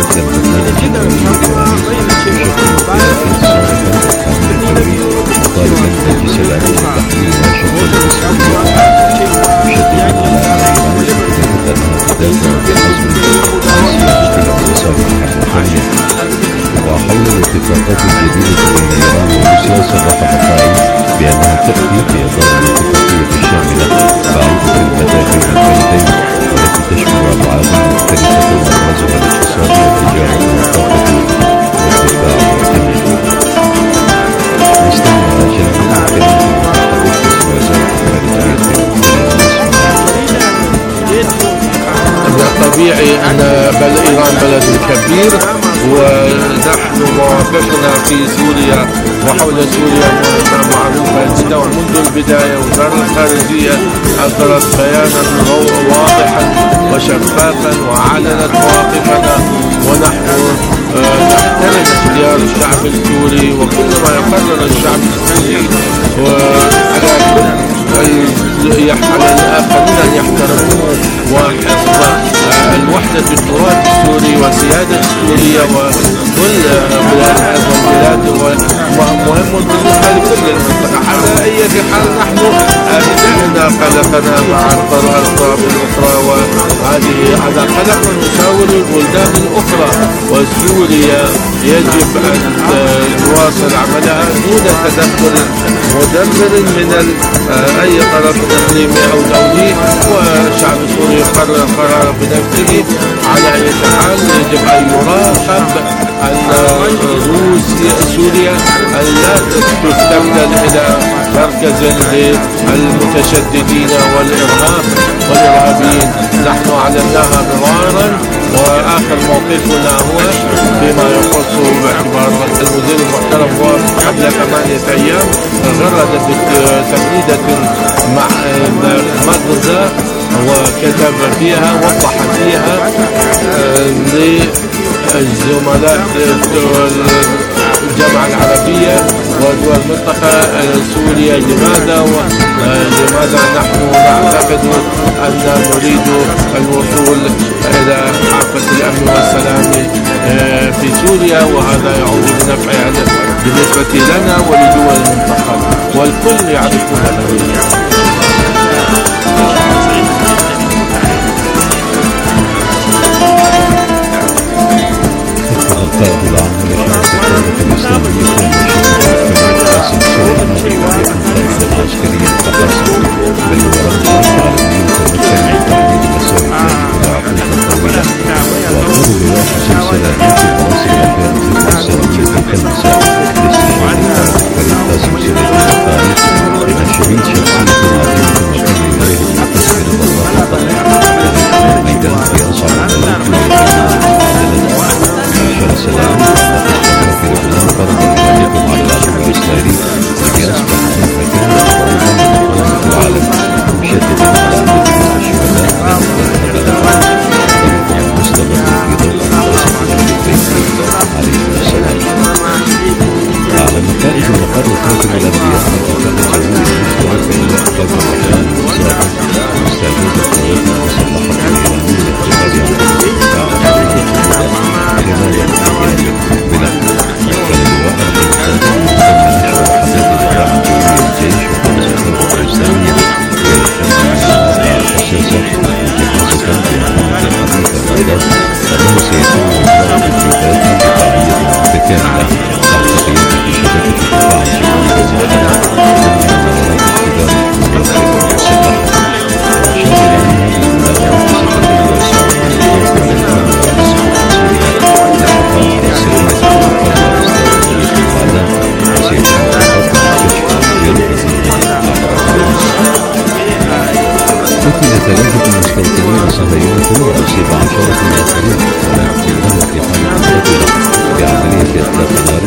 البرنامج الدولي لرئيس بشكل طالبا مجلس الأمن بتحويل واشنطن مشددا على أن إيران أنها تدافع بحزم لصالحها المحلي. وحول الاتفاقات الجديدة بين إيران وروسيا صرح بقائي بأنها تأتي في إطار الاتفاقية الشاملة بعودة المدى بين البلدين والتي تشمل أبعادا مختلفة وأبرزها الاقتصاد والتجارة والطاقة والدفاع والأمن. نستمع جانبا كلمة المتحدث وزارة الخارجية طبيعي أن إيران بلد كبير، ونحن مواقفنا في سوريا وحول سوريا معروفة جدا منذ البداية. وزارة الخارجية أصدرت بيانا واضحا وشفافا وأعلنت مواقفنا، ونحن نحترم اختيار الشعب السوري وكل ما يقرر الشعب السوري، على الآخرين أن يحترموه وحفظ الوحدة التراث السوري والسيادة السورية وكل بلاد هذا البلاد مهم بالنسبة لكل المنطقة. على أي حال نحن إذا خلقنا مع الأطراف الأخرى، وهذه على خلقنا نساور البلدان الأخرى، وسوريا يجب أن تواصل عملها دون تدخل مدمر من أي طرف إقليمي أو دولي. والشعب السوري يقرر قرار بنفسه. على أي حال يجب أن يراقب أن سوريا أن لا تستبدل إلى مركز للمتشددين والإرهابيين. نحن أعلناها مرارا، وآخر موقفنا هو فيما يخص باعتبار المدير المحترم قبل 8 أيام غرد بتغريدة مع مغزى وكتب فيها وضح فيها للزملاء الجامعة العربية ودول المنطقة سوريا لماذا نحن نعتقد أن نريد الوصول إلى حافة الأمن والسلام في سوريا، وهذا يعود بنفع بالنسبة لنا ولدول المنطقة، والكل يعرفون ذلك. القائد العام لشرطة الدولة الإسلامية الكبير قاسم سليماني لم يكن قائدا عسكريا فقط، بل هو رمز عالمي متمكن من تحديد مسار العقود الطويلة، وأقول لواء سلسلة في المناصب الأخيرة السنوية تلك المساء لاستشهاد الفريق قاسم سليماني قائد إن الشهيد شخصية عظيمة وكان إليه المتصل بالله الميدان في أصعب الظروف السلام في لبنان فرض الهجوم على العدو الإسرائيلي الذي أصبح مهلكا وقائدا في العالم، مشددا على أن جميع الشهداء طريق مستمر في ضوء مناسبة البيت عليه السلام. أعلن قائد المقر خاتم الأنبياء مرتفع جوي المشترك إلى قبل الرحمن السابق واستعداد القوات المسلحة الإيرانية لاعتقاد عملية الدفاع عن حماية البلاد. وكان لواء الحمدان مهتم نشر حديث الدفاع عن الجيش وخمس الدولة الإسلامية ويهتم بالسياسات جهازة بأهمية الحديث الأيضا أنه سيتم إجراء تدريبات دفاعية متكاملة تحت قيادة شبكة الدفاع الجوي والمدني ضمن مناورات اختبار القوات المسلحة. وأشار إلى أن هذه المناورات ستكون وسيلة للإضافة للأمن والنصر في سوريا للحفاظ على سلامة المنطقة واستراتيجية الأعداء، وسيتم تقدم كشف قتل 3 مستوطنين صهيونة وأصيب 10 آخرين، ولكن في حالة مقاتلة في عملية إطلاق نار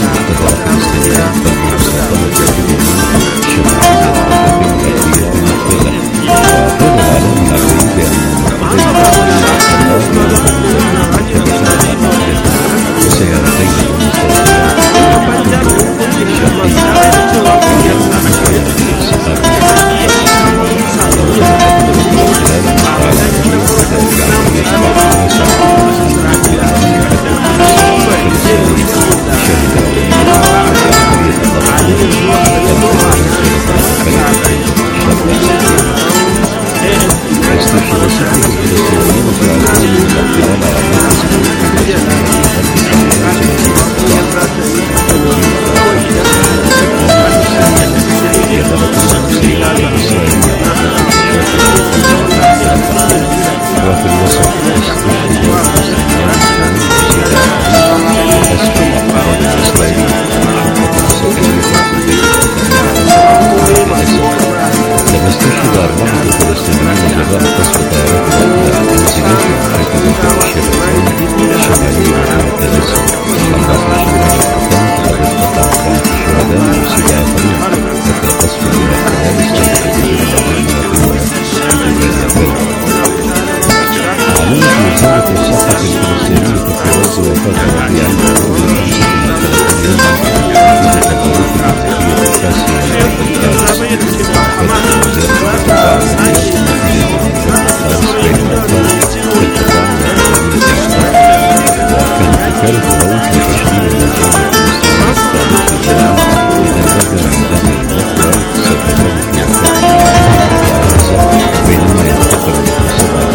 وكالة الروض وتشكيل اللجنة الفلسطينية الثالث في جنوب لتنتظر عندما الأخرى ستكون في غزة بينما ينتقل مثل 7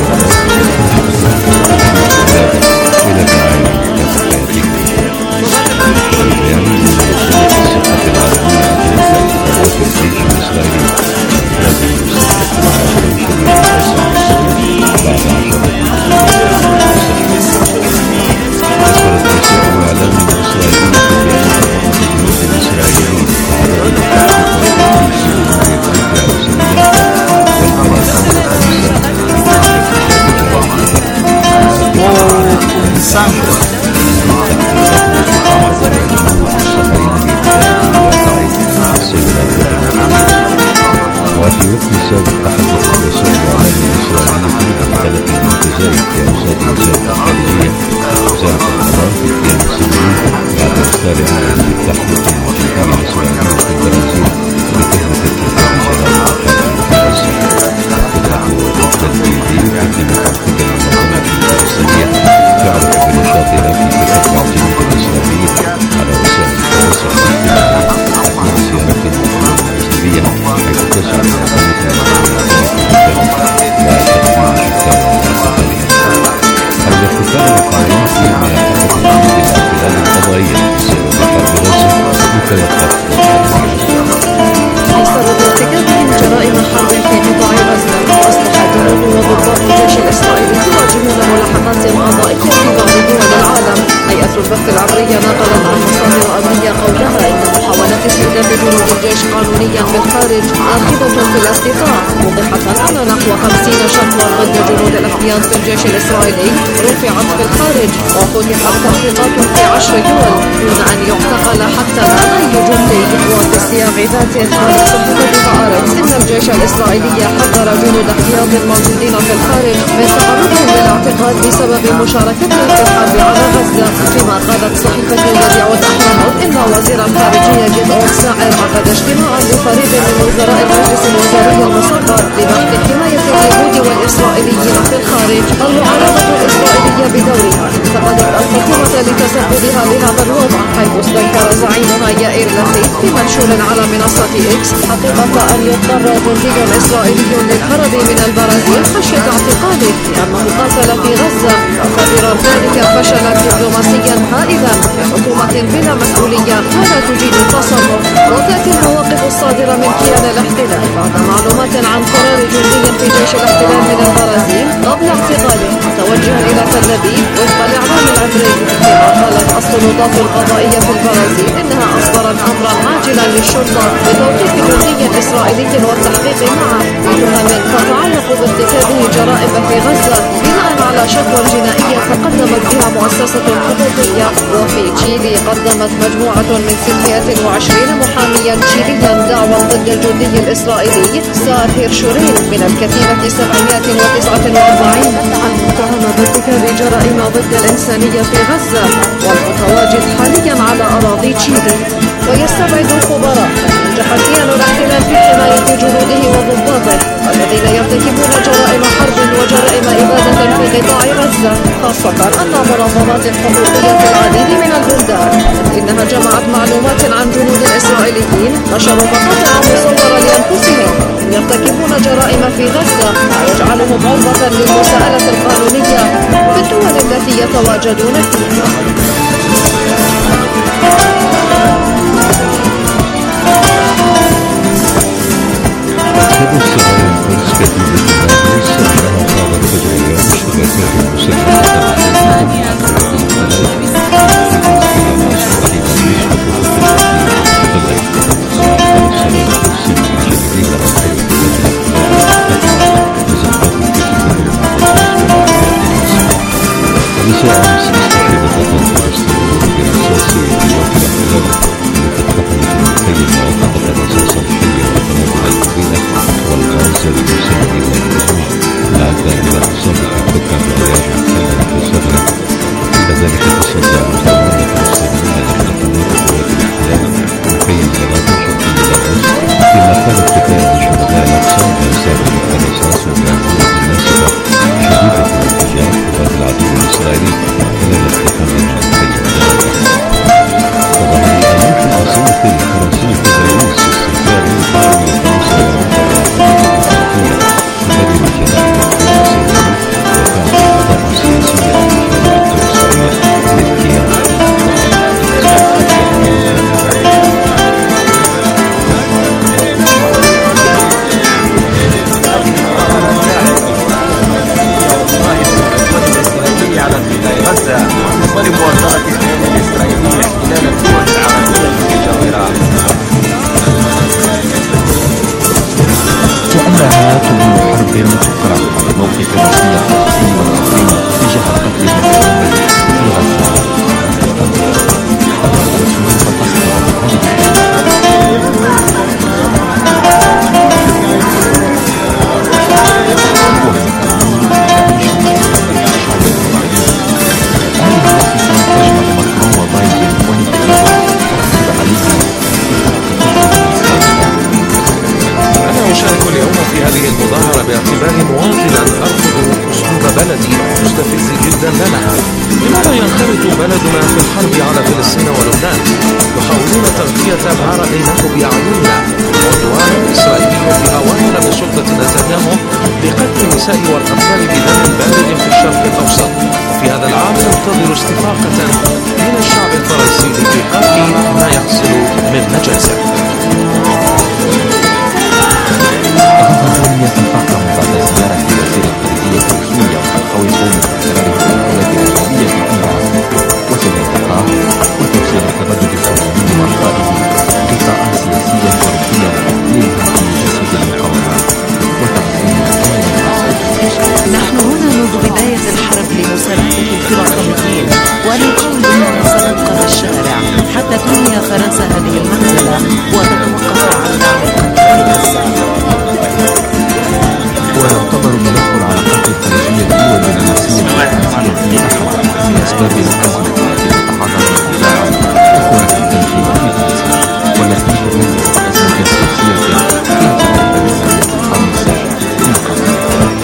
جولات إلى الرعاية المكافئة. البيان من منظمة الصحة العالمية عن اعتراف الجيش الإسرائيلي بإفراز المستشفى العالمي شمال غزة بعد 10 أسفرت وسائل إعلام إسرائيلية في بيان تضمن الجنود الإسرائيليين تعرض للتحقيقات في جنوب أفريقيا وسوريا وفي وقت سابق تحدث الوسائل الإعلام الإسرائيلية عن حالة المتزايد في أوساط وزارة الخارجية وزارة القضاء في الكيان السوري بعد إصدار أمر بالتحقيق من الجنودية الإسرائيلية في البرازيل بتهمة ارتكاب جرائم قتل في غزة. قطعة الفيديو قدمت من قبل المنظمات الفلسطينية تعرف بنشاطها في تتبع الجنود الإسرائيلي على وسائل التواصل الاجتماعي أثناء زيارة أجنبية حيث تسعى منظمة الاحتفال القائم في ملاحقة الجنود الاحتلال القضائية بسبب حرب غزة متوقف. بسبب ارتكابهم جرائم حرب في قطاع غزة أصبح جنود وضباط الجيش الإسرائيلي يواجهون ملاحقات قضائية في بعض دول العالم. هيئة البث العبرية نقلت عن مصادر أمنية قولها إن محاولات استهداف جنود الجيش قانونيا بالخارج راغبة في الاستيطان، موضحة أن نحو 50 شكوى ضد جنود الاحتياط في الجيش الإسرائيلي رفعت في الخارج وفتحت تحقيقات في 10 دول دون أن يعتقل حتى الآن أي جندي. وفي السياق ذاته قالت صحيفة هآرتس إن الجيش الإسرائيلي حذر جنود احتياط الموجودين في الخارج من تعرضهم للاعتقال بسبب مشاركتهم في الحرب على غزة. فيما قالت صحيفة يدعو الأهرامات إن وزير الخارجية جدعون ساعر عقد اجتماعا لفريق من وزراء المجلس الوزاري المصغر لبحث حماية اليهود والإسرائيليين في الخارج. المعارضة الإسرائيلية بدورها انتقدت الحكومة لتسببها بهذا الوضع، حيث استنكر زعيمها يائير لفيد في منشور على منصة إكس حقيقة أن يضطر جندي إسرائيلي للهرب من البرازيل خشية اعتقاله لأنه قاتل في غزة، وقدر ذلك فشلا دبلوماسيا هائلا لحكومة بلا مسؤولية ولا تجيد التصرف. وتأتي المواقف الصادرة من كيان الاحتلال بعد معلومات عن قرار جندي في جيش الاحتلال من البرازيل قبل اعتقاله متوجها إلى تل أبيب وفق الإعلام العبري. كما قالت السلطات القضائية في البرازيل إنها أصدرت أمرا عاجلا للشرطة بتوقيف جندي إسرائيلي والتحقيق معه بتهم تتعلق بارتكابه جرائم في غزة بناء على شكوى جنائية تقدمت بها مؤسسة حقوقية. وفي تشيلي قدمت مجموعة من 26 محاميا تشيليا دعوى ضد الجندي الإسرائيلي ساهر شورين من الكتيبة 749 المتهم بارتكاب جرائم ضد الإنسانية في غزة والمتواجد حاليا على أراضي تشيلي. ويستبعد الخبراء أن ينجح كيان الاحتلال في حماية جنوده وضباطه الذين يرتكبون جرائم حرب وجرائم إبادة في قطاع غزة، خاصة أن منظمات حقوقية في العديد من البلدان إنها جمعت معلومات عن جنود إسرائيليين نشروا مقاطع مصورة لأنفسهم يرتكبون جرائم في غزة ويجعلهم عرضة للمساءلة القانونية في الدول التي يتواجدون فيها. أكد الصغار الفرس كتيبة الرئيس أنها قامت فجر اليوم اشتباكات مسلحة الإسرائيلي خلال الاحتفال مع الحي ولمواصلة الكيان الإسرائيلي احتلال الدول العربية المجاورة. وأنها تبدو حرب تقرأ على موقف روسيا الفلسطيني والأوكراني تجاه القتل المتواصل في غزة. باعتباري مواطنا أرفض أسلوب بلدي مستفز جدا لها. لماذا ينخرط بلدنا في الحرب على فلسطين ولبنان؟ يحاولون تغطية ما رأيناه بأعيننا. العدوان الإسرائيلي أوامر من سلطة نتنياهو بقتل النساء والأطفال بدم بارد في الشرق الأوسط. وفي هذا العام ننتظر استفاقة من الشعب الفرنسي لإيقاف ما يحصل من مجازر. يتفاقم بعد زيارة وزير الخارجية سوريا وحلقه يقوم باستمرار التدخلات الأجنبية في أنقرة وسط الاتفاق وتوسيع التبادل السوري مع قائد لقاء سياسيا أوروبيا للهدم تجسيد المحاولات وتقسيم الدول. نحن هنا منذ بداية الحرب لمساندة الفلسطينيين ونقول أننا سنبقى في الشارع حتى تنهي فرنسا هذه المنزلة وتتوقف عن دعم غزة. ويعتبر تدخل العلاقات الخارجية الدول الدبلوماسية والسياسية أحد أسباب الأزمة التي تتحدث عنها إخوة التنشيط في فرنسا والتي تمثل الأزمة السياسية في القرن السابع من قبل.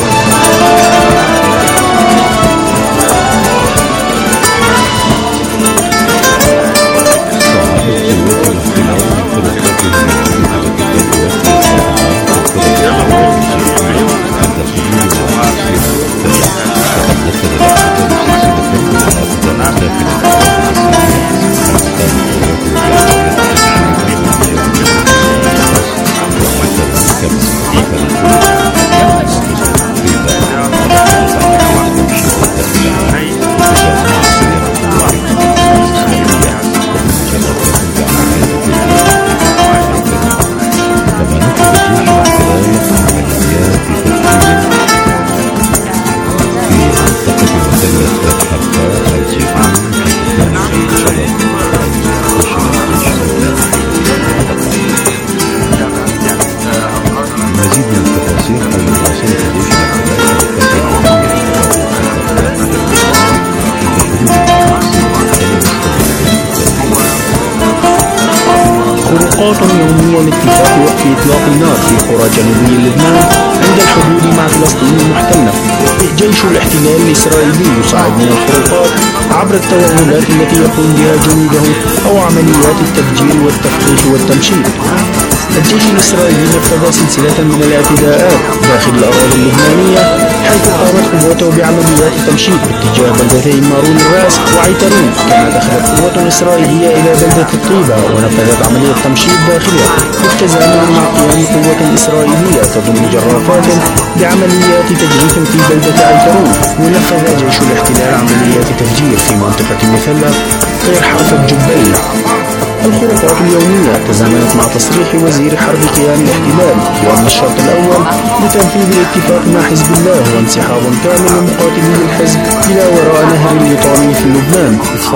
خروقات يومية لاتفاق وقف إطلاق النار في قرى جنوبي لبنان عند الحدود مع فلسطين المحتلة. جيش الاحتلال الإسرائيلي يصعد من الخروقات عبر التوغلات التي يقوم بها جنوده أو عمليات التفجير والتفتيش والتمشيط. الجيش الإسرائيلي نفذ سلسلة من الاعتداءات داخل الأراضي اللبنانية حيث قامت قوته بعمليات تمشيط باتجاه بلدتي مارون الراس وعيترون، كما دخلت قوة إسرائيلية إلى بلدة الطيبة ونفذت عملية تمشيط داخلها بالتزامن مع قيام قوة إسرائيلية تضم جرافات بعمليات تجريف في بلدة عيترون. ونفذ جيش الاحتلال عمليات تفجير في منطقة المثلث غير حافة جبيل. الخروقات اليومية تزامنت مع تصريح وزير حرب قيام الاحتلال بأن الشرط الأول لتنفيذ الاتفاق مع حزب الله هو انسحاب كامل لمقاتلي الحزب إلى وراء نهر الليطاني في لبنان.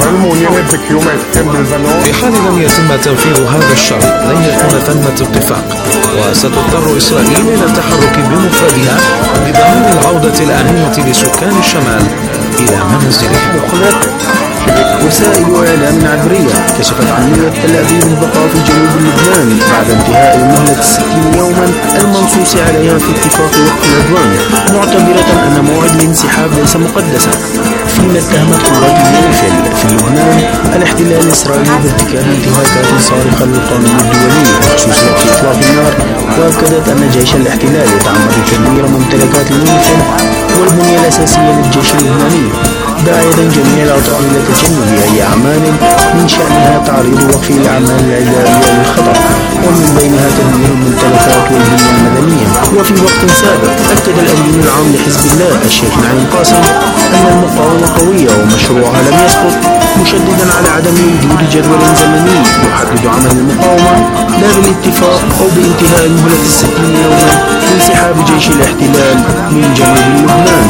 في حال لم يتم تنفيذ هذا الشرط لن يكون ثمة اتفاق، وستضطر إسرائيل إلى التحرك بمفردها لضمان العودة الآمنة لسكان الشمال إلى منازلهم. وسائل إعلام عبرية كشفت عن نية تل أبيب البقاء في جنوب لبنان بعد انتهاء مهلة 60 يوما المنصوص عليها في اتفاق وقف العدوان، معتبرة أن موعد الانسحاب ليس مقدسا. فيما اتهمت قوات اليونيفيل في لبنان الاحتلال الاحتلال الإسرائيلي بارتكاب انتهاكات صارخة للقانون الدولي بخصوص وقف إطلاق النار، وأكدت أن جيش الاحتلال يتعمد تدمير ممتلكات اليونيفيل والبنية الأساسية للجيش اللبناني، داعية جميع الأطراف إلى تجنب أي أعمال من شأنها تعريض وقف الأعمال العدائية للخطر، ومن بينها تدمير الممتلكات والبنية المدنية. وفي وقت سابق أكد الأمين العام لحزب الله الشيخ نعيم قاسم أن المقاومة قوية ومشروعها لم يسقط، مشددا على عدم وجود جدول زمني يحدد عمل المقاومة لا بالاتفاق أو بانتهاء مهلة 60 يوما لانسحاب جيش الاحتلال من جنوب لبنان.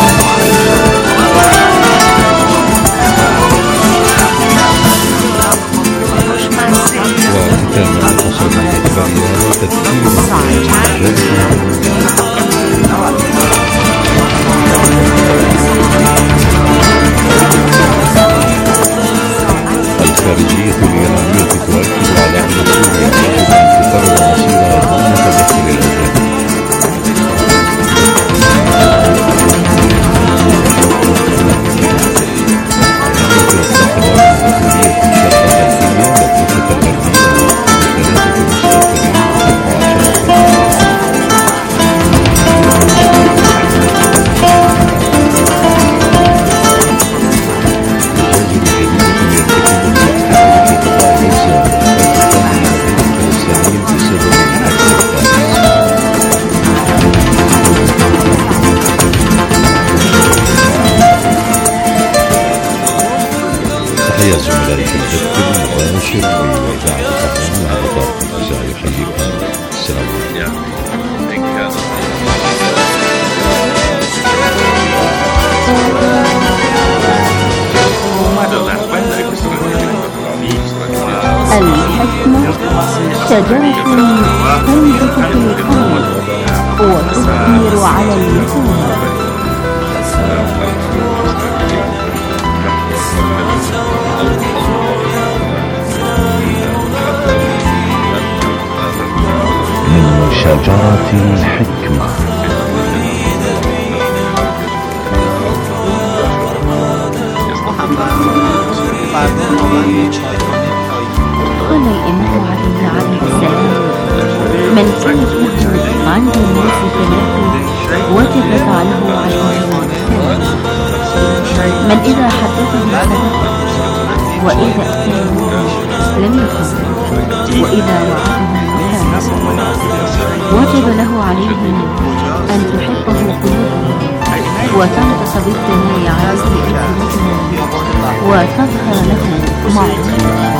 وختاما حصل من اعتبارها تدخين الخارجية الإيرانية تؤكد على أن سوريا يجب أن تقرر مصيرها دون تدخل الأجانب. تحية زملائي في البث المباشر وإذاعة الأهرام على طرف الجزائر، يحييكم السلام عليكم. الحكمة شجرة تنبت في الأرض وتثمر على اللسان. من شجرة الحكمة. قال الإمام علي عليه السلام: من كانت له عند الناس ثلاث وجبت عنه عشر. من إذا حدثه صدق، وإذا أتاه لم يكذب، وإذا وعده كان، وجب له عليهم أن تحبه قلوبهم وتنطق بالثناء عليه ألسنتهم وتظهر له معصية.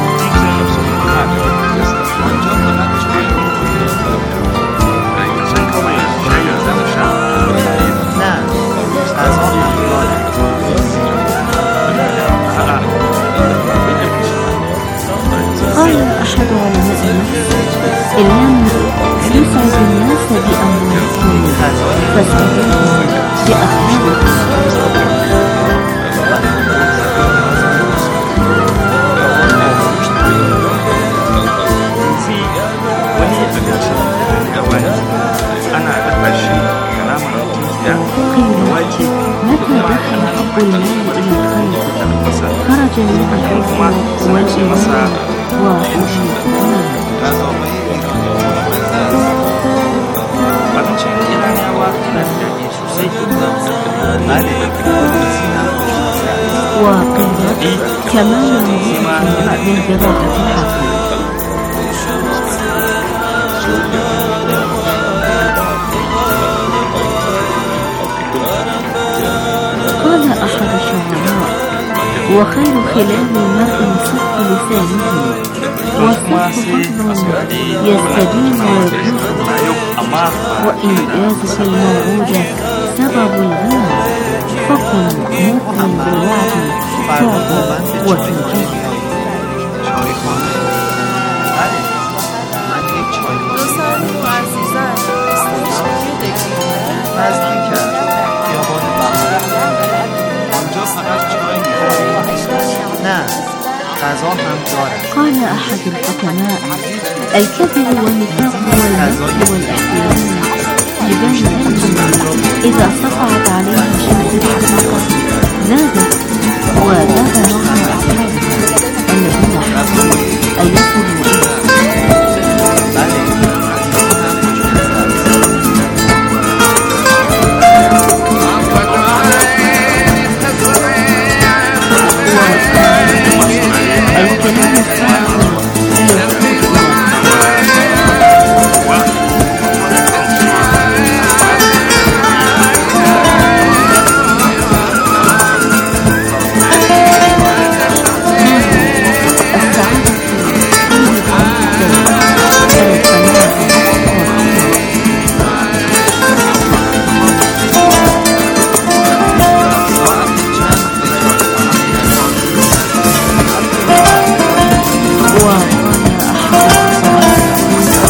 قال أحد علماء النفس: إن لم يسعد الناس بأموالهم فاسعدهم بأخلاقهم. متى دخل حب المال إلى الخير خرج منه الحب والإيمان وحسن الإيمان. وقيل كمال الموت من بضاعة الحق. قال أحد الشعراء: وخير خلال المرء صدق لسانه، والصدق فضل يستدين ويبلغ، وإنجاز في الموعود سبب الغنى، فكن موقن بالوعد تعطى وتنجز. قال أحد الحكماء: الكذب والنفاق والمكر والاحتيال جبال الأمم إذا سطعت عليها شمس الحقيقة زادت وزاد معها أسرارها.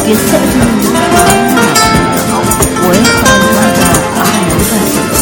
يستأذن المدفع النار ويفعل هذا على الفائز.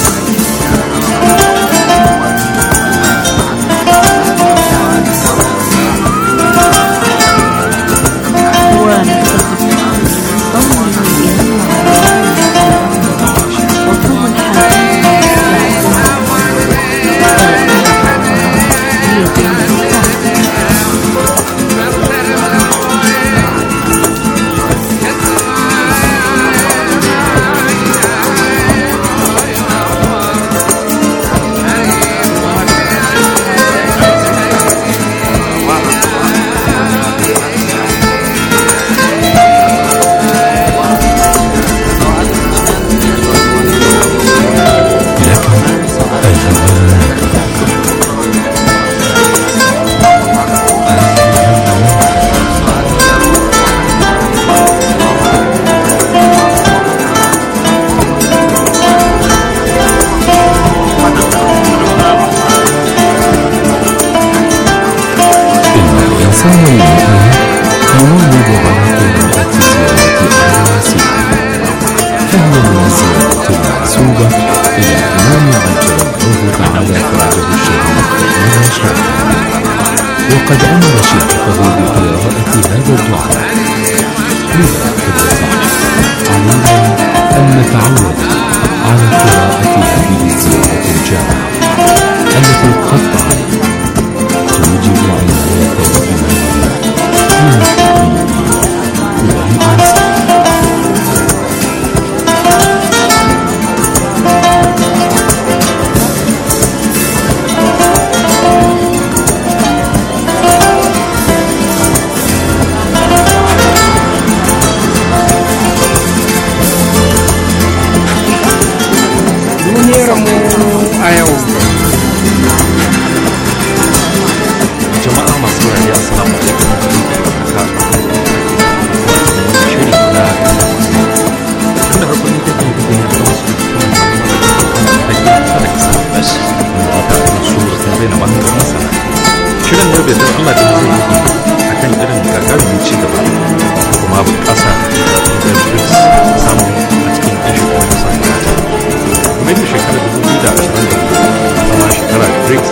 وقد أمر شيخه بقراءة هذا الدعاء. لذا علينا أن نتعود على قراءة هذه الزيارة الجامعة التي قطعا توجب عناية الإيمان من التقليد والإنسان. Jama'a masu rari assalamu alaikum shiri na tunda harkar ne take gudun da wasu da kisa da shi da su da bai na mahimman masana shirin da bai da Allah da zai yi akan irin gagarumin ci gaba kuma bunƙasa da BRICS samu a cikin ɗan shekaru kusan kuma yadda shekarar 2020 zama shekarar BRICS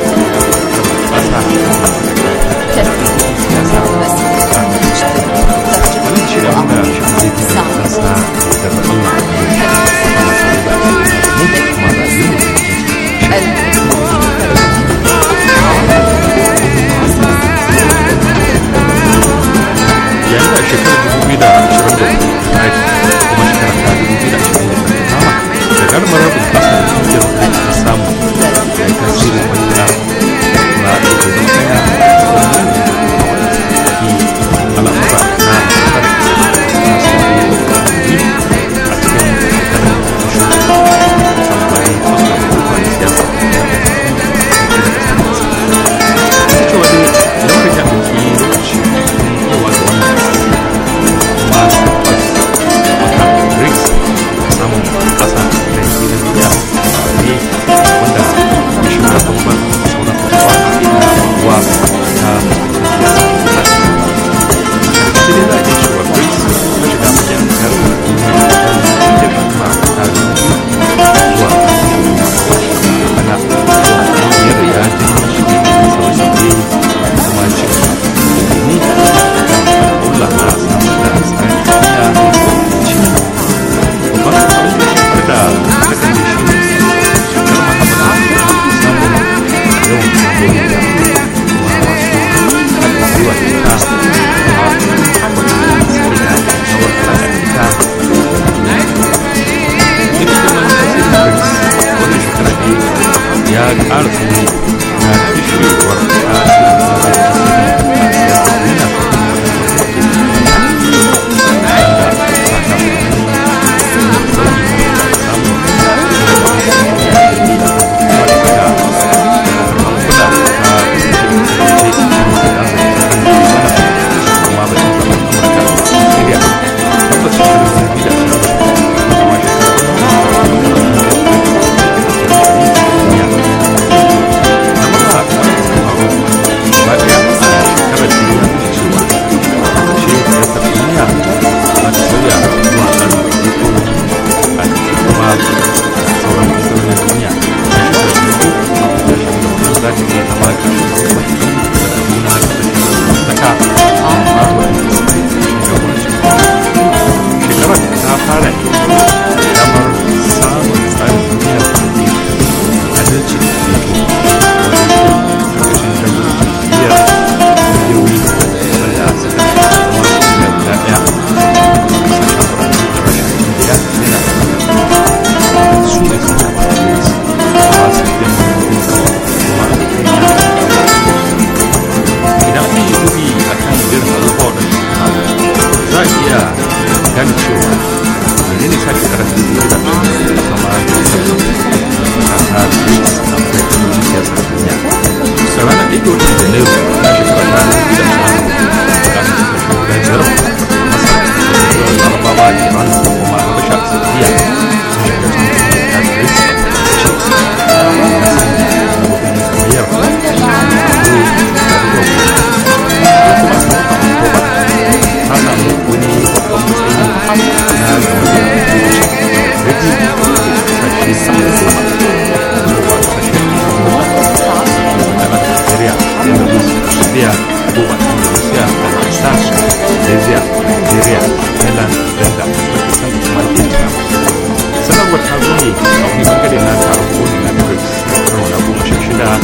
Belarus bersedia buatan Rusia dan Stasi, Malaysia, Nigeria, Thailand, dan Pakistan selanjutnya. Sanarwar ta zo ne a wani bangare na taron koli na BRICS karo na 16 a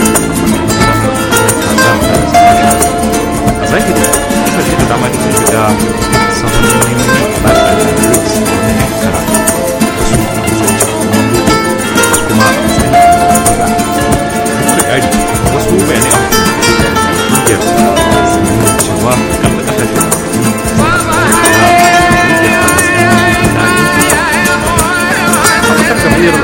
a zahiri kasashe da dama da sun shiga sabon neman alaƙa da BRICS a wannan shekara da su kusanci mambobi wasu kuma a matsayin da ƙari wasu bayanai a ƙungiyar sun nuna cewa kan da kasashe كبير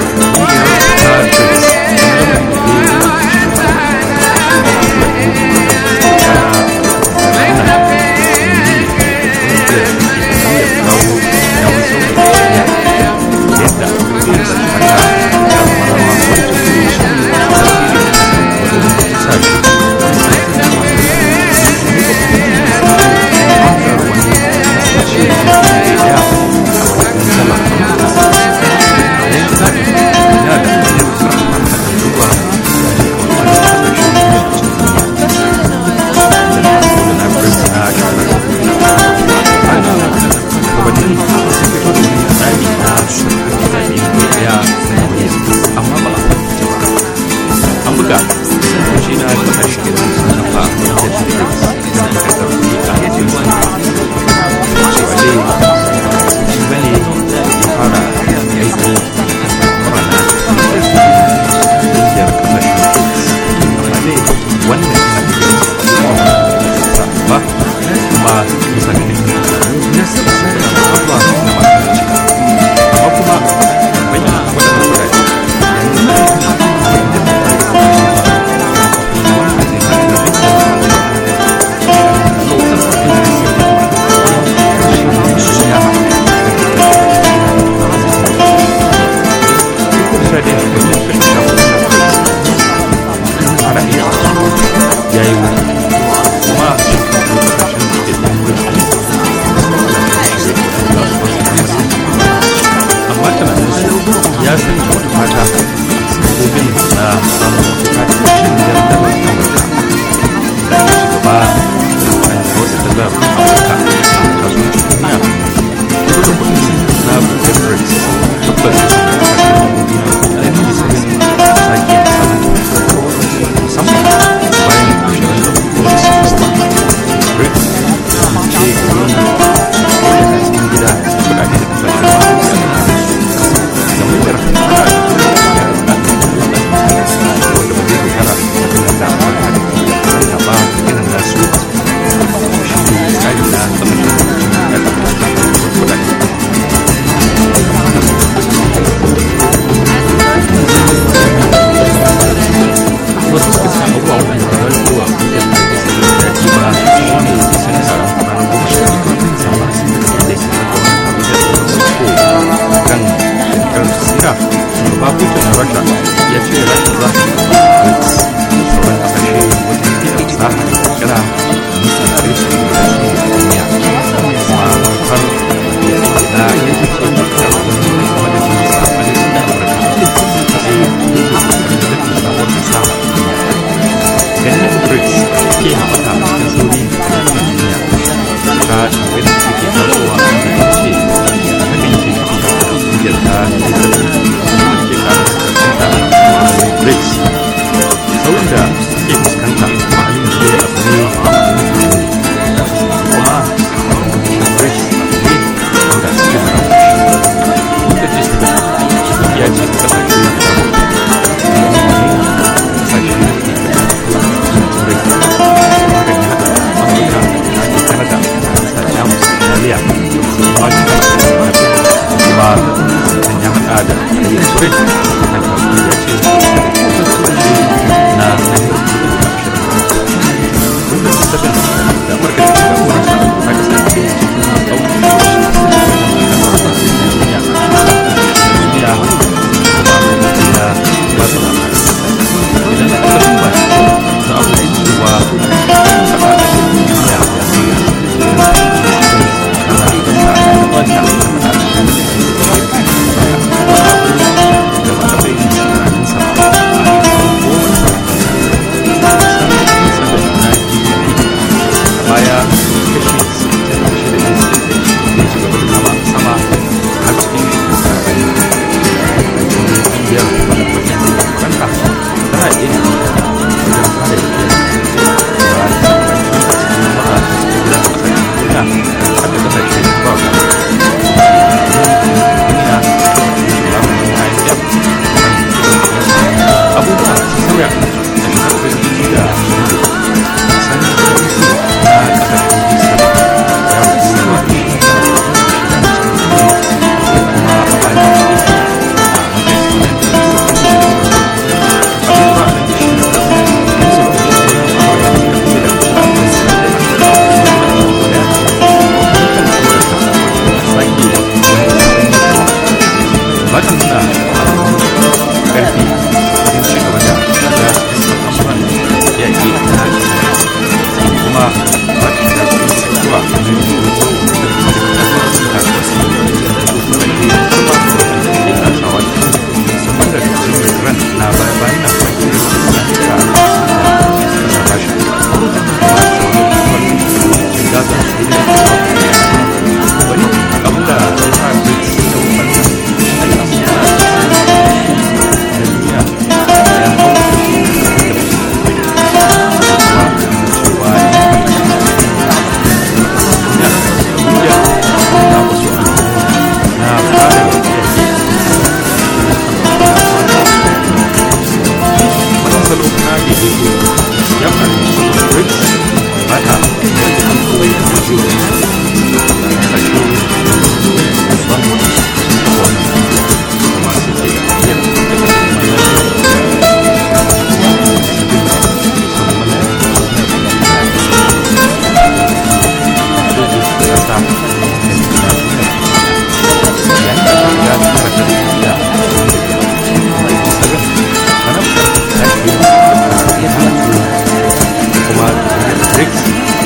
BRICS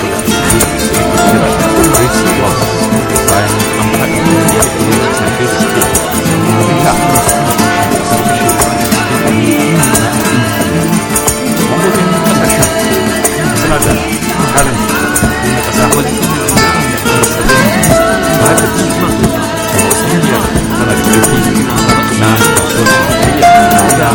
BRICS Plus bayan an faɗi da economic security duka mambobin ƙasashen suna da tsarin na ƙasa wajen ba da suna wasu hanyar tana da ƙarfi na kasuwar cinikayya da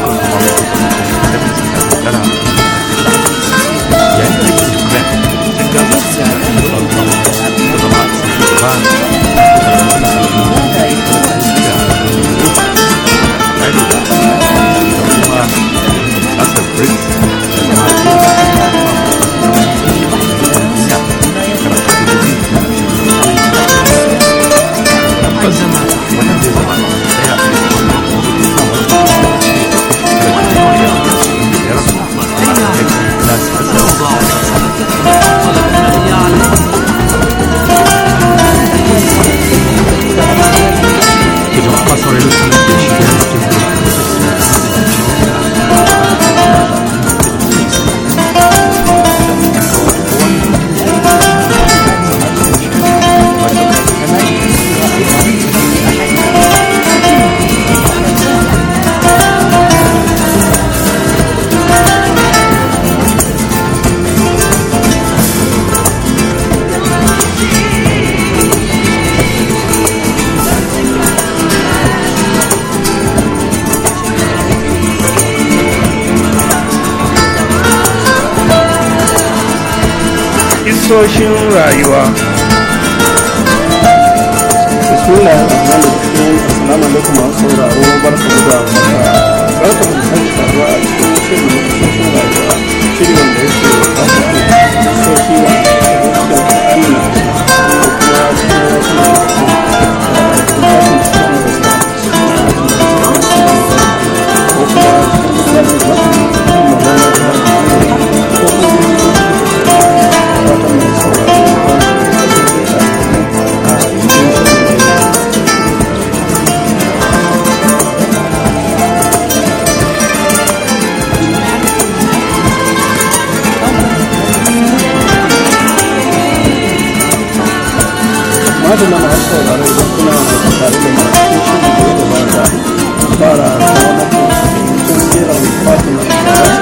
Kisoshin rayuwa. Bismillahirrahmanirrahim. Assalamu alaikum masu sauraro, barkamu da barkamu da sake saduwa a cikin shirin kisoshin rayuwa. Shiri wanda yake kasu kisoshi wa amina da kuma cikin wasu madalla masu sauraro idan kuna tare da masu shiri da ya gabata fara kawo muku cikin sirar fatima da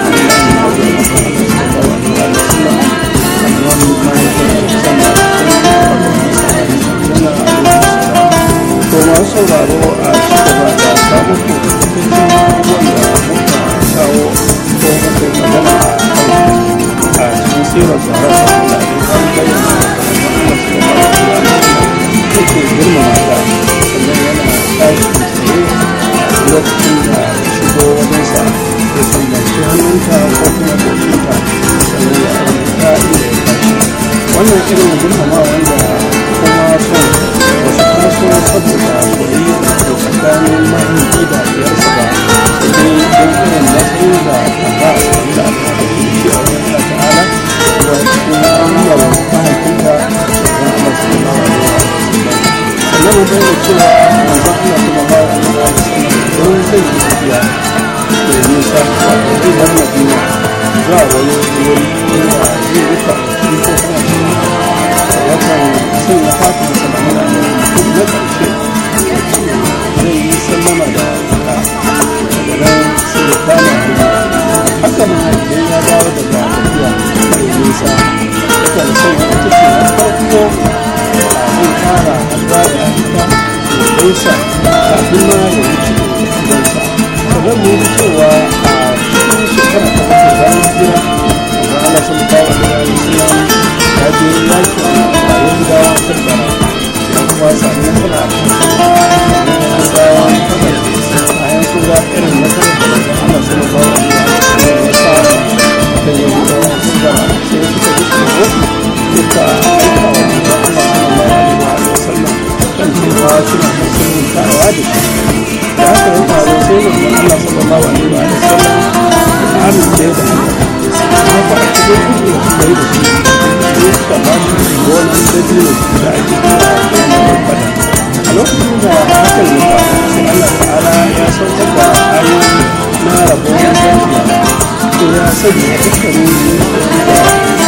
to masu sauraro a ci gaba da kawo muku cikin wanda muka kawo ko muku magana a cikin sirar zara da an bayyana yake girmama ta sannan yana tashi tsaye lokacin da shigo wajensa ya sambanci hannunta ko kuma kocinta sannan ya ayyuka inda ya tashi wannan irin girmama wanda kuma son wasu kuma so saboda soyayya da ke tsakanin mahaifi da diyarsa ba sai dai don irin matsayin da ba a samu da alfahari shi a wajen Allah ta'ala da cikin amuwar mahaifinta da kuma Allah sallallahu alaihi wa sallam annabi bai da cewa manzon Allah sallallahu alaihi wa sallam don zai yi tafiya da nisa wato zai bar Madina zuwa wani wuri inda zai rufa shi ko kuma yakan sanya fatin sallallahu alaihi wa sallam na ƙarshe zai yi sallama da ita daga nan sai ya kama hanya haka ma idan ya dawo daga tafiya mai nisa yakan sanya ita ce na farko zai fara haɗuwa da ita da gaisa kafin ma ya wuce gidansa sannan mu yi cewa a cikin shekara ta bakwai bayan hijira da Allah sallallahu alaihi wa sallam ya je yaki a Yahudawa Kaddara ya kuma sami nasara a kan Yahudawa Kaddara bayan sun ga irin nasarar da Allah sallallahu alaihi wa sallam ya sa kan Yahudawa Kaddara sai suka ji tsoro suka aika wa Allah sallallahu alaihi wa sallam kan cewa suna da sun tarawa da shi da haka ya faru sai da Allah sallallahu alaihi wa sallam ya amince da haka a cikin kudu da suka yi da shi sai suka ba shi gonan dabino da ake kira gonan bada a lokacin da hakan ya faru sai Allah ta'ala ya saukar da ayoyi na rabon dukiya sai ya sanya dukkanin da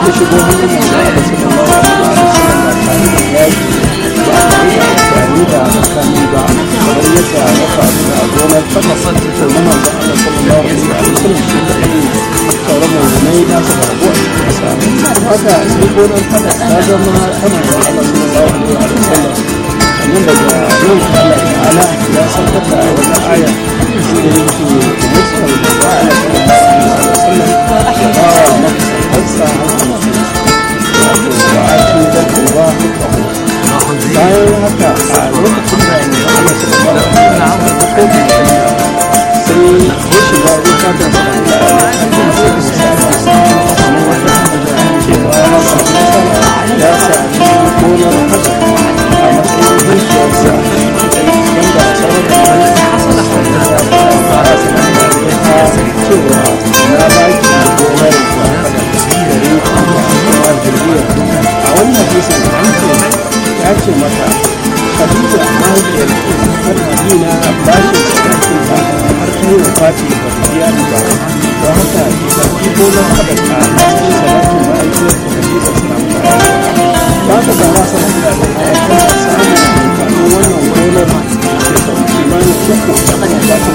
ta shigo hannun mu da Allah sallallahu alaihi wa sallam ba tare da yaki ba tare da amfani da makami ba kamar yadda ya faru a gonar fatas domin manzon Allah sallallahu alaihi wa sallam shi da ne sauran mummunai na su rabu a cikin ƙasa haka sai gonar fatas ta zama ta manzon Allah sallallahu alaihi wa sallam sannan daga nan Allah ta'ala ya saukar da wata aya da yake muskar da za a sallallahu alaihi wa sallam da bawa mafisantarsa hankali wato ba'atu da kowa bayan haka a lokacin da Allah sallallahu alaihi wa sallam sai ya shiga littafin sa da Allah cewa ya sami gonar haka a matsayin dukiyarsa da wanda sauran da wani cewa na baki da gonar da jirgiya a wannan hadisin ya ce mata Khadija mahaifiyar tana bina bashin sadakin ta har ta yi wa fati ba ta biya ni ba don haka ki ɗauki gonar sadaka a matsayin sadakin mahaifiyar ta Khadija ta samu ta ba ka zama sadaka da ta tana samun amfanin wannan gonar shekaru kimanin uku da kuma ba ta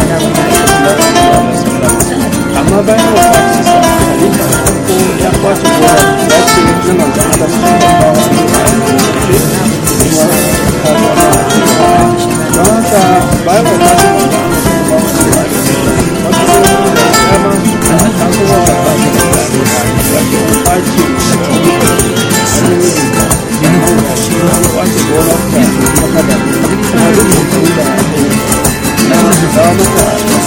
amma bayan wa fatinsa Khalifa da farko ya kwace gonar ya ce na manzan Allah sallallahu alaihi wa sallam kuma ta zama don haka bayan wa fatin manzan Allah sallallahu alaihi wa sallam wasu gonar da dama ta zuwa da fatin da ya ce wa fatin an kwace gonar ta makada kuma duk mutum da na dawo mata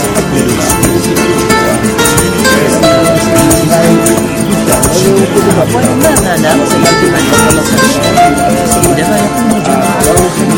ولماذا لا أصلي عندما يكون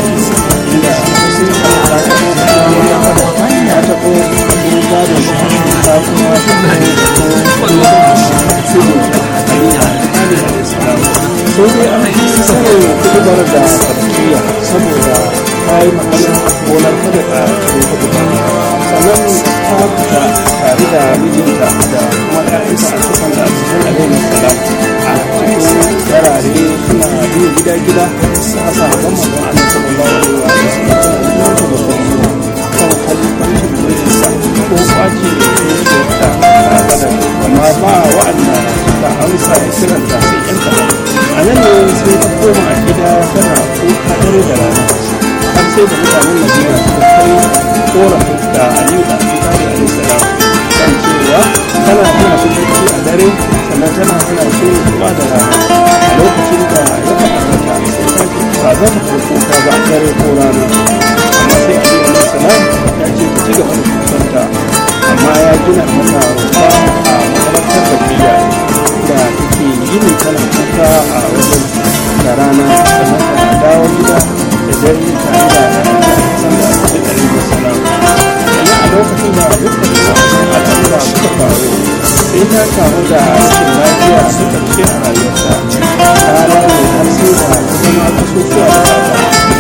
sai dai an fi sanin kudubar da farkiya saboda ta yi magana gonar kada a cikin kudubar sannan ta fita tare da mijinta da kuma ƴaƴanta a kusan da cikin alaihi salam a cikin yarare suna bin gida-gida a sahabban manzon Allah sallallahu alaihi wa sallam suna nuna da farko kan halittancin mijinsa ko kwace dukiyarta a badar amma ba wa'anda suka amsa kiranta sai ƴan kaɗan a nan ne sai ta koma a gida tana kuka dare da rana har sai da mutanen Madina suka kai korafin da Aliyu da Abi Talib alaihi salam kan cewa tana hana su bacci a dare sannan tana hana su zuwa da rana a lokacin da ya faɗa mata sai ta ce ba za ta kai kuka ba a dare ko rana amma sai Aliyu alaihi salam ya ce ta ci gaba da kukanta amma ya gina mata rumfa a makarantar Bakiya da take gini tana kuka a wajen da rana sannan tana dawo gida da dare tare da sanda a cikin alaihi salam sannan a lokacin da dukkan wasu al'amura suka faru sai ta kamu da rashin lafiya ta karshe a rayuwarta ta rame har sai da ta zama kasusuwa da rana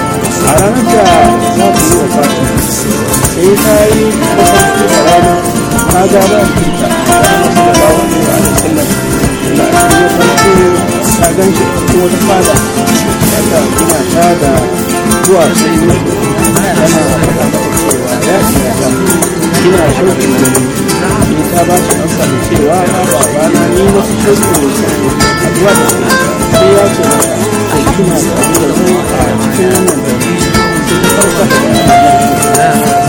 a ranar da za ta yi wa fashi sai ta yi mafarki da rana ta gaba kinta da ranar da ba wani a sallar da a cikin farko ta gan shi cikin wata fada wanda gina ta da zuwa sai mutu yana faɗa mata cewa ya iya ta ina shauƙin gani ni ta ba shi amsa da cewa na babana ni na fi shauƙin a zuwa da sai ya ce mata kai kina tare da mu a cikin wannan gari sai ta ɗauka da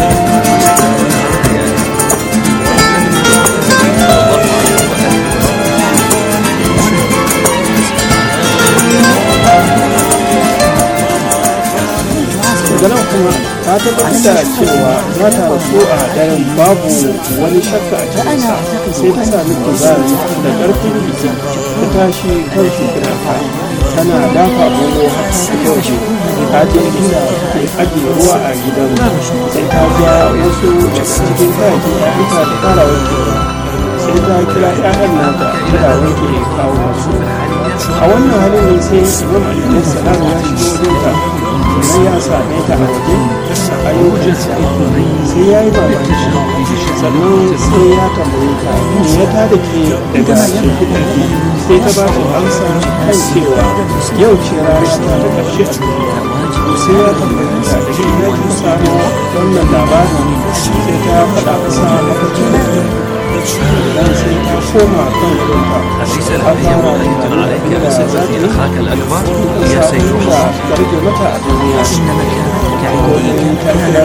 daga nan kuma ta tabbatar da cewa za ta rasu a daren babu wani shakka a cikinsa sai ta sami kuzari da ƙarfin jiki ta tashi kan shimfiɗarta tana dafa bango har ta fita waje ta je inda take ajiye ruwa a gidan sai ta ga wasu cikin kayakin ƴaƴanta da fara wankewa sai ta kira ƴaƴan nata tana wanke kawo wasu a wannan halin ne sai imam alaihi salam ya shigo wajenta sannan ya same ta a waje a ayyukansa sai ya yi mamaki sannan sai ya tambaye ta me ya tada ke daga shimfiɗarki sai ta ba shi amsa kan cewa yau ce ranar ta ƙarshe a duniya sai ya tambaye ta daga ina ki samu wannan labarin sai ta faɗa masa mafarkin idan sai ta koma kan wadanta أليس الأنبياء أن يتم عليك أن ستزكي أخاك الأكبر يا سيد الله ترجع متى الدنيا إن مكانك عندي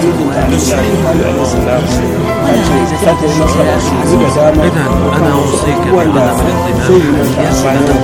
إذا أنا أوصيك بعدم الاطمئنان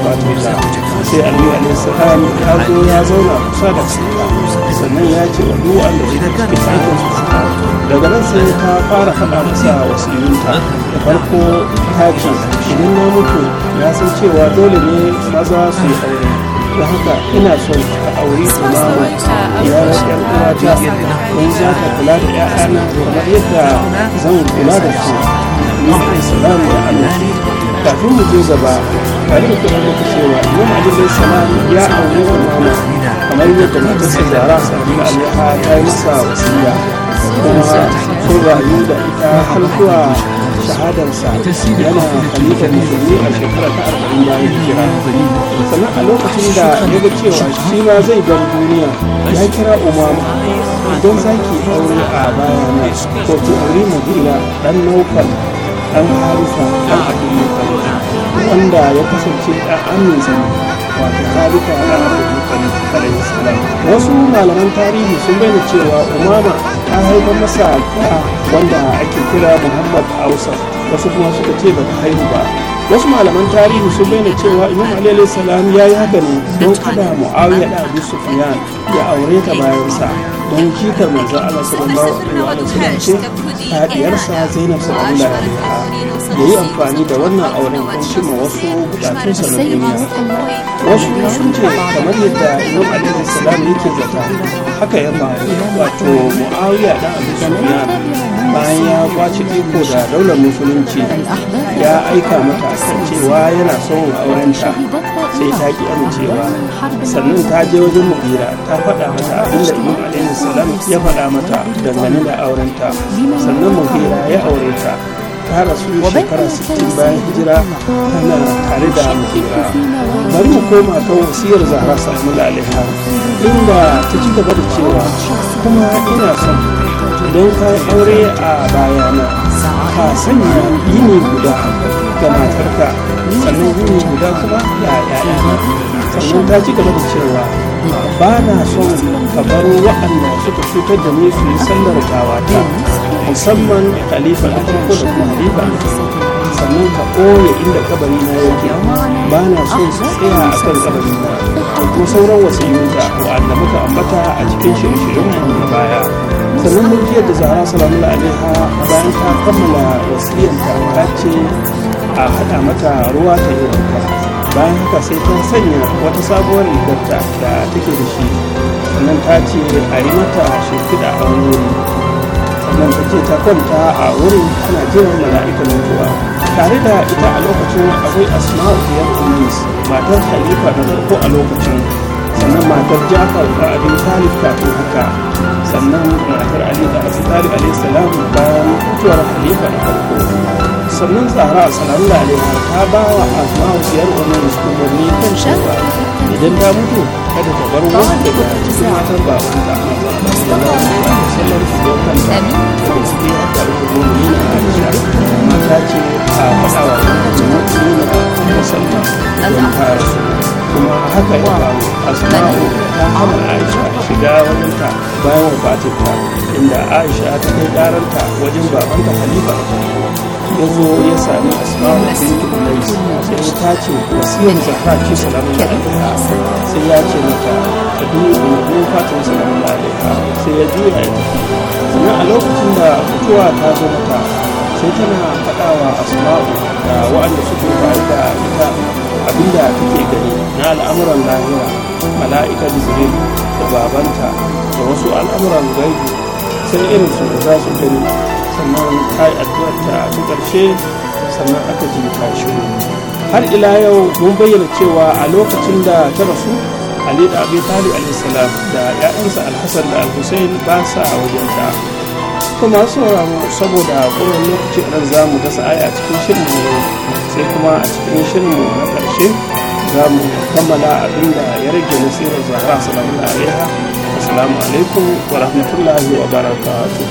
sai aliyu alaihi salam ya zo ya zauna kusa da sannan ya ce wa duk wanda suke cikin ɗakin daga nan sai ta fara faɗa masa wasiyunta da farko ta ce idan na mutu ya san cewa dole ne maza su yi aure da haka ina son ka auri umama ya yan uwata don za ka kula da ƴaƴana kamar yadda zan kula da su ni alaihi salam ya amince kafin mu je gaba tare da kuma muka cewa imam alaihi salam ya aure umama kamar yadda matarsa zara sallallahu alaihi ta yi masa wasiya kuma sun rayu da ita har zuwa shahadarsa yana khalifar musulmi a shekara ta 40 bayan hijira sannan a lokacin da ya ga cewa shi ma zai bar duniya ya kira umama idan zaki aure a bayana ko ki aure mugira dan naufal dan harifa dan abdul wanda ya kasance dan aminsa ne wato harifa dan abdul alaihi salam wasu malaman tarihi sun bayyana cewa umama ta haifar masa ɗa wanda ake kira muhammad ausa wasu kuma suka ce ba ta haihu ba wasu malaman tarihi sun bayyana cewa imam alaihi salam ya yi haka ne don kada muawiya da abu sufyan ya aure ta bayansa don jikar manzon Allah sallallahu alaihi wa sallam ce hadiyarsa Zainab sallallahu alaihi ya yi amfani da wannan auren don cimma wasu bukatunsa na duniya wasu sun ce kamar yadda imam alaihi salam yake zata haka ya faru wato muawiya da abu sufyan bayan ya kwace iko da daular musulunci ya aika mata kan cewa yana son aurenta sai ta ki amincewa sannan ta je wajen mugira ta faɗa mata abinda imam alaihi salam ya faɗa mata dangane da aurenta sannan mugira ya aure ta ta rasu shekara 60 bayan hijira tana tare da mugira bari mu koma kan wasiyar zahra sallallahu alaiha inda ta ci gaba da cewa kuma ina son idan ka yi aure a bayana ka sanya yini guda ga matarka sannan yini guda kuma ga yayana sannan ta ci gaba da cewa ba na son ka bar waɗanda suka cutar da ni su yi sallar gawata musamman khalifa na farko da kuma halifa sannan ka ɓoye inda kabari na yake ba na son su tsaya a kan kabari na kuma sauran wasiyunta wa'anda muka ambata a cikin shirye-shiryen na baya sannan mun ji yadda zahra salamu alaiha bayan ta kammala wasiyanta ta ce a haɗa mata ruwa ta yi wanka bayan haka sai ta sanya wata sabuwar rigarta da take da shi sannan ta ce a yi mata shimfiɗa a wani wuri sannan ta ce ta kwanta a wurin tana jiran mala'ikan mutuwa tare da ita a lokacin akwai asma'u biyar umis matar khalifa na farko a lokacin sannan matar jafar da abin talib kafin haka sannan matar ali da abu talib alaihi salam bayan mutuwar khalifa na farko sannan zahra salamu alaiha ta ba wa asma'u biyar umis umarni kan cewa idan ta mutu kada ta bar wani daga cikin matan babanta sallar su dokanta da gaske haka rukunin na aisha mata ce a faɗawa wani musamman don fara su kuma haka ya faru asma'u ta hana aisha shiga wajenta bayan wafatinta inda aisha ta kai ƙararta wajen babanta halifa ya zo ya sami asma'u bintu ulais sai ta ce wasiyar zahra ce salamun alaiha sai ya ce mata ta duniya umarnin fatin salamun alaiha sai ya juya ya tafi sannan a lokacin da mutuwa ta zo mata sai tana faɗawa asma'u da waɗanda suke tare da ita abinda take gani na al'amuran lahira mala'ika jibril da babanta da wasu al'amuran gaibi sai irin su da za su gani sannan ta yi addu'arta ta ƙarshe sannan aka ji ta shiru har ila yau mun bayyana cewa a lokacin da ta rasu Ali da Abi Talib alaihissalam da 'ya'yansa Alhassan da Alhussein ba sa a wajenta. Kuma sauraro saboda ƙuran lokaci nan za mu dasa aya a cikin shirin ne, sai kuma a cikin shirinmu na ƙarshe za mu kammala abin da ya rage nasirar Zahra salamu alaiha. Assalamu alaikum wa rahmatullahi wa barakatuh.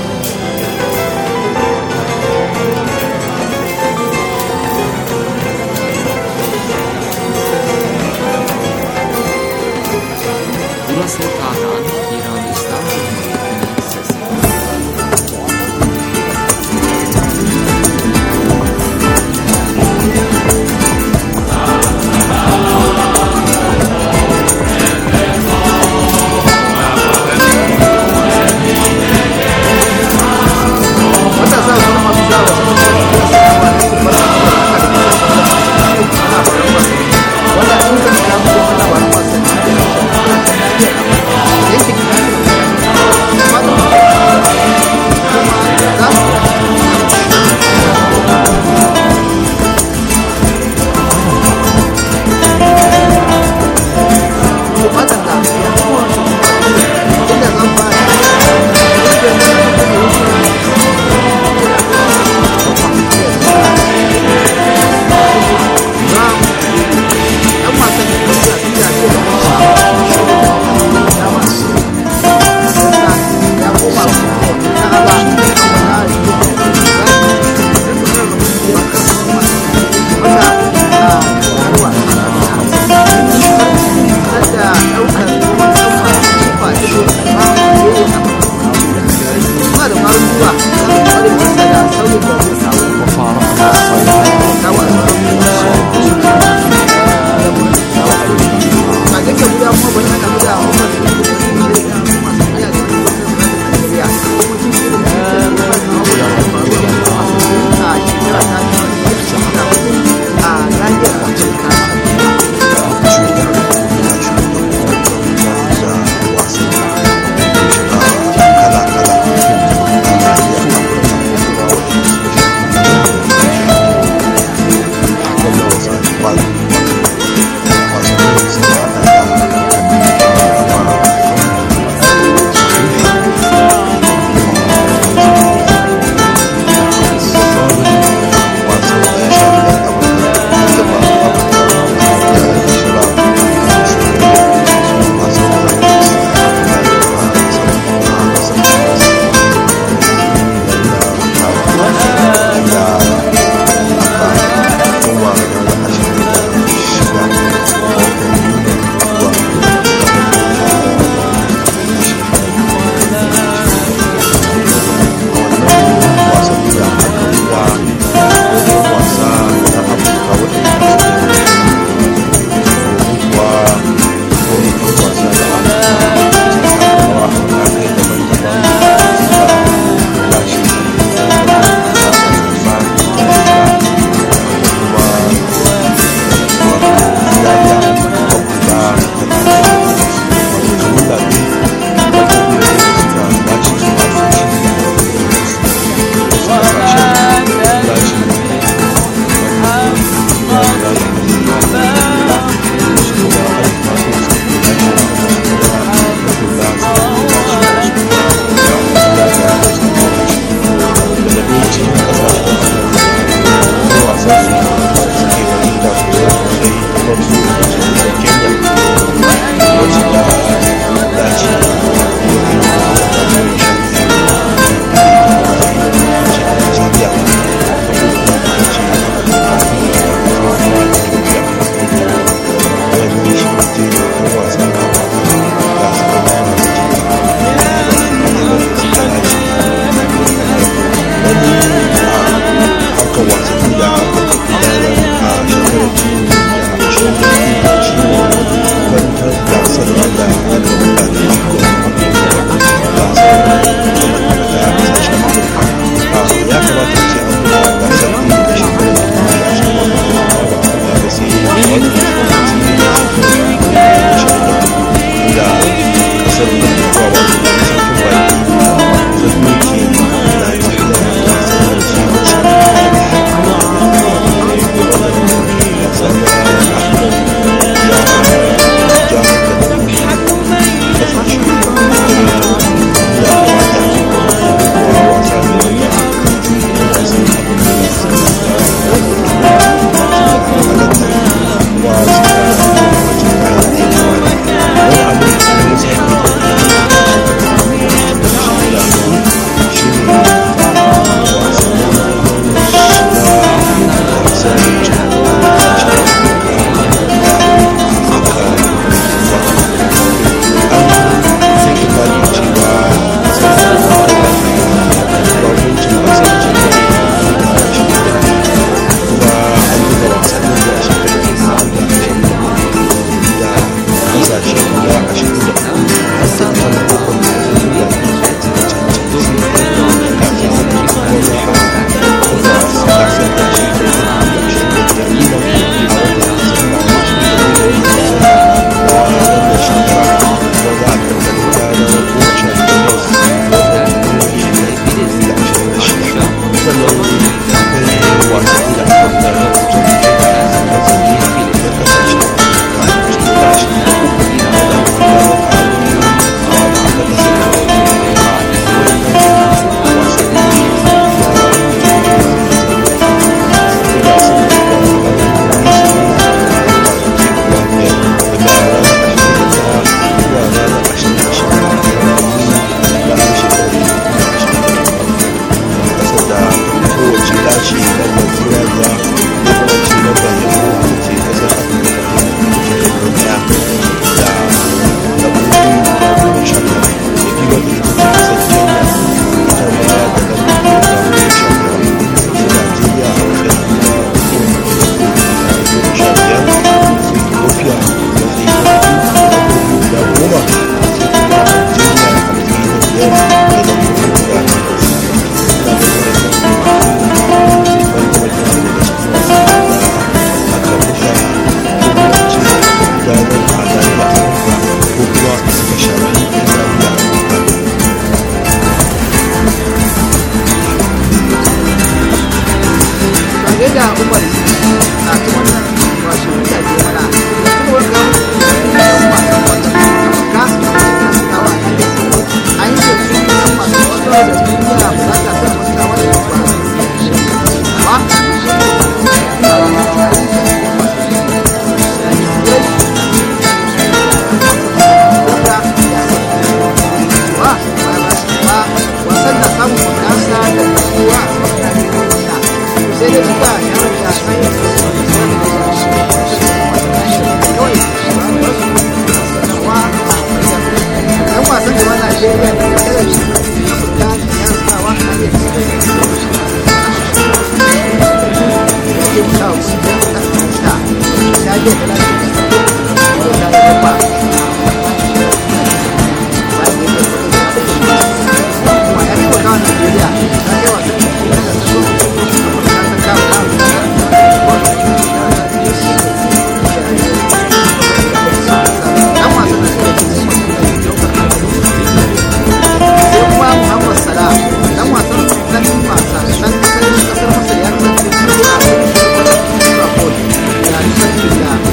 Thank you.